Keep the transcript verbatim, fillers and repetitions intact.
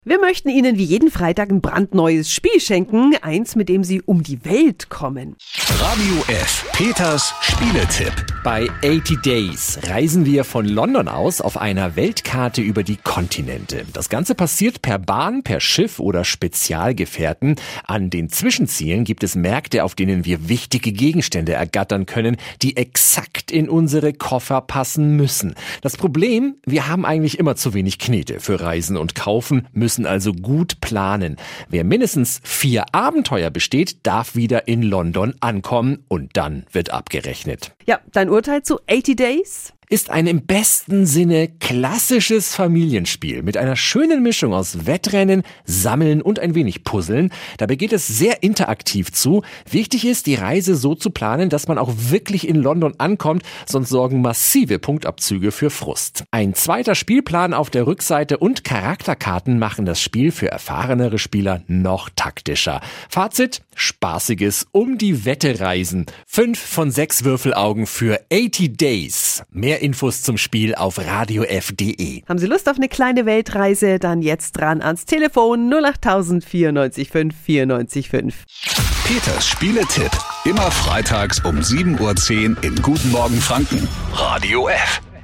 Wir möchten Ihnen wie jeden Freitag ein brandneues Spiel schenken, eins, mit dem Sie um die Welt kommen. Radio F. Peters Spieletipp. Bei achtzig Days reisen wir von London aus auf einer Weltkarte über die Kontinente. Das Ganze passiert per Bahn, per Schiff oder Spezialgefährten. An den Zwischenzielen gibt es Märkte, auf denen wir wichtige Gegenstände ergattern können, die exakt in unsere Koffer passen müssen. Das Problem, wir haben eigentlich immer zu wenig Knete für Reisen und Kaufen, müssen also gut planen. Wer mindestens vier Abenteuer besteht, darf wieder in London ankommen und dann wird abgerechnet. Ja, dein Urteil zu achtzig Days? Ist ein im besten Sinne klassisches Familienspiel mit einer schönen Mischung aus Wettrennen, Sammeln und ein wenig Puzzeln. Dabei geht es sehr interaktiv zu. Wichtig ist, die Reise so zu planen, dass man auch wirklich in London ankommt, sonst sorgen massive Punktabzüge für Frust. Ein zweiter Spielplan auf der Rückseite und Charakterkarten machen das Spiel für erfahrenere Spieler noch taktischer. Fazit: Spaßiges um die Wette reisen. Fünf von sechs Würfelaugen für achtzig Days. Mehr Infos zum Spiel auf radio f punkt de. Haben Sie Lust auf eine kleine Weltreise? Dann jetzt dran ans Telefon null acht null null vier neun fünf vier neun fünf. Peters Spieletipp. Immer freitags um sieben Uhr zehn in Guten Morgen Franken. Radio F.